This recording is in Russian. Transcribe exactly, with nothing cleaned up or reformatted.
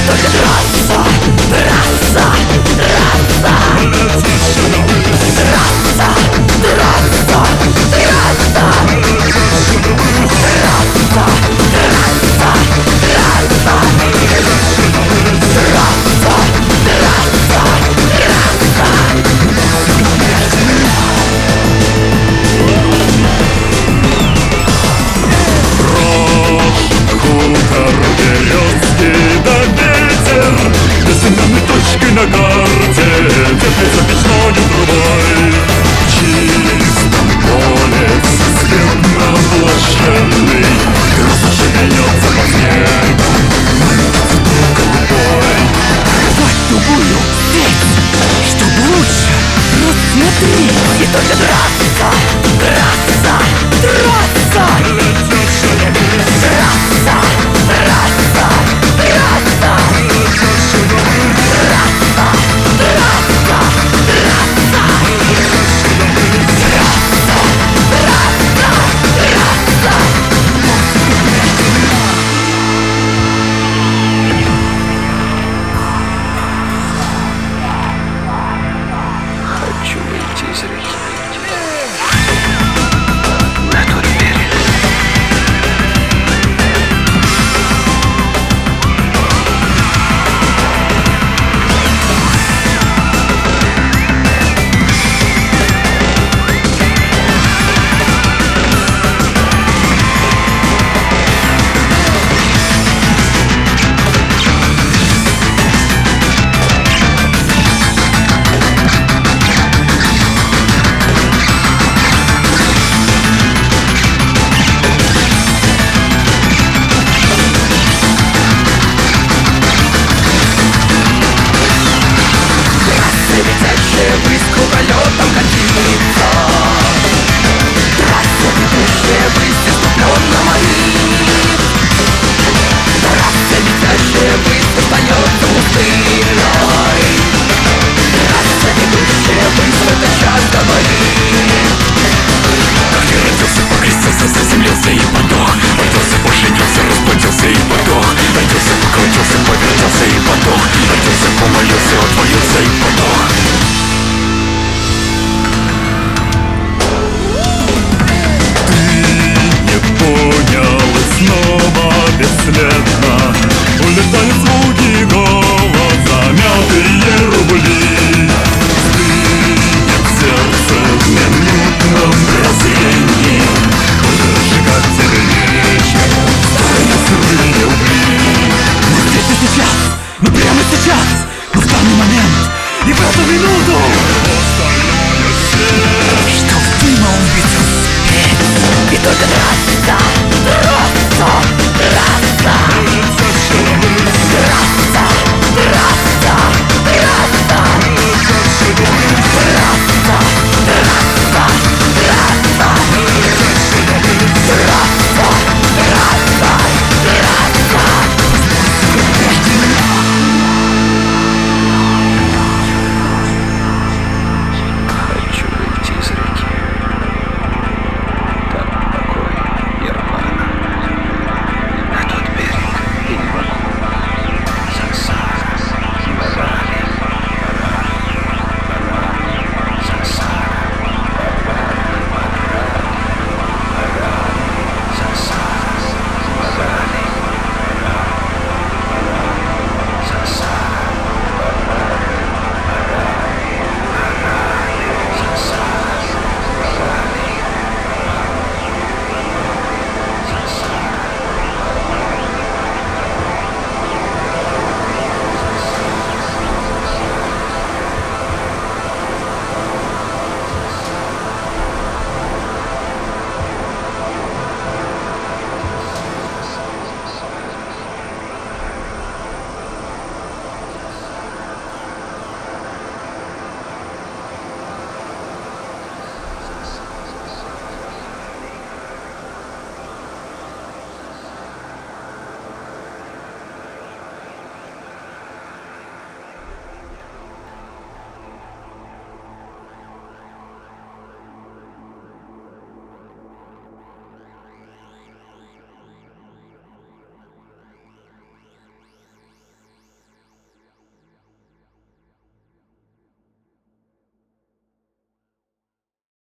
На карте теплится печной трубой. В чистом поле свет наблаженный, красота менется по снегу, голубой. Рвать любую сеть, чтобы лучше рассмотреть. И только драться, драться, драться. Летят шаровы, драться, драться, драться. летят шаровы, хочу выйти из реки. Летящая ввысь круголетом катится. Трасса, ведущая ввысь, иступленно манит. Трасса, летящая ввысь, остается пустынной. Трасса, ведущая ввысь, в этот час говорит. где родился, покрестился, заземлился и подох. Родился, поженился, расплодился и подох. Родился, покрутился, повертелся и подох. Родился, помолился, отвалился и подох. Ты не понял и снова бесследно